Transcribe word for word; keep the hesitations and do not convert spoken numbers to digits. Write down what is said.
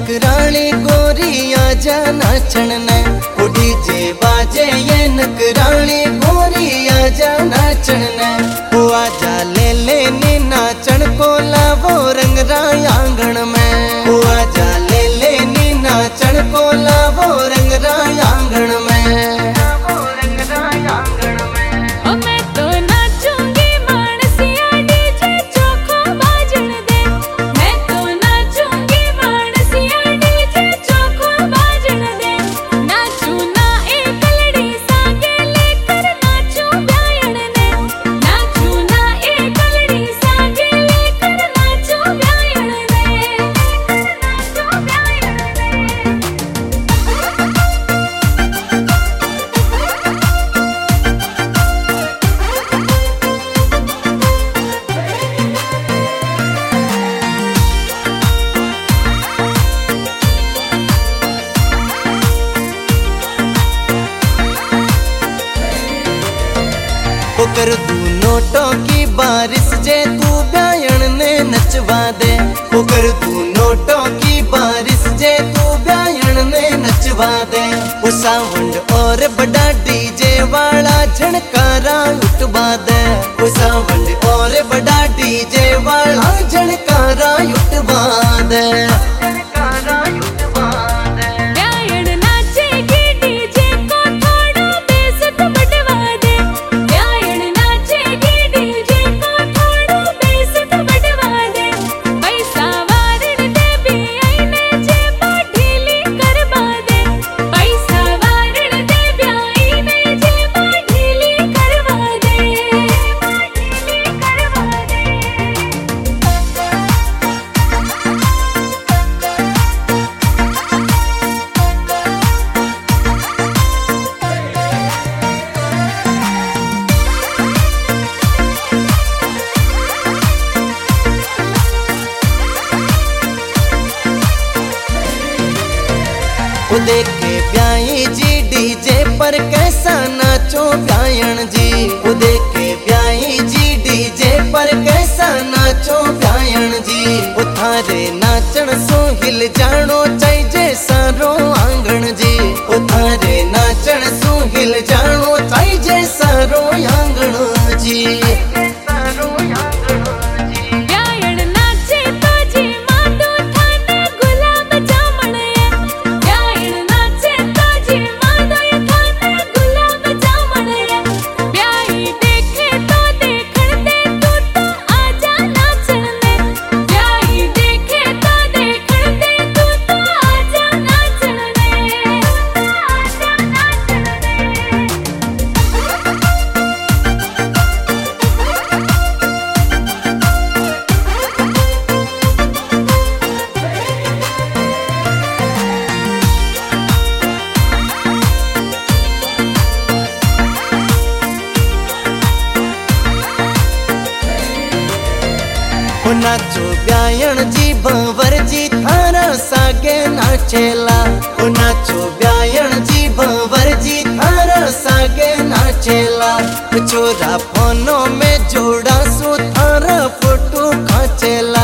नकराली गोरी आजा नाचण ने, ओ डीजे बाजे ये नकराली गोरी आजा नाचण ने, ओ आजा ले ले नी नाचण को लावो रंगराय आंगण में, ओ आजा ले ले नी नाचण को लावो रंगराय आंगण में। कर तू नोटों की बारिश जे तू ब्यायण ने नचवा दे, ओ कर तू नोटों की बारिश जे तू ब्यायण ने नचवा दे, ओ साउंड और बड़ा डीजे वाला झणकारा उठवा दे, ओ साउंड और बड़ा डीजे वाला झणकारा उठवा दे। ओ देखे ब्याई जी डीजे पर कैसा नाचो ब्यायण जी, ओ देखे ब्याई जी डीजे पर कैसा नाचो ब्यायण जी, ओ थारे नाचण सो हिल जानो चाहिए सारो आंगण जी, ओ थारे नाचण सो हिल जानो चाहिए सारो आंगण जी। ओ नाचो ब्यायण जी भंवर जी थारा सागे नाचेला, ओ नाचो ब्यायण जी भंवर जी थारा सागे नाचेला, छोरा फोनों में जोड़ा सो थारा फोटो खाचेला।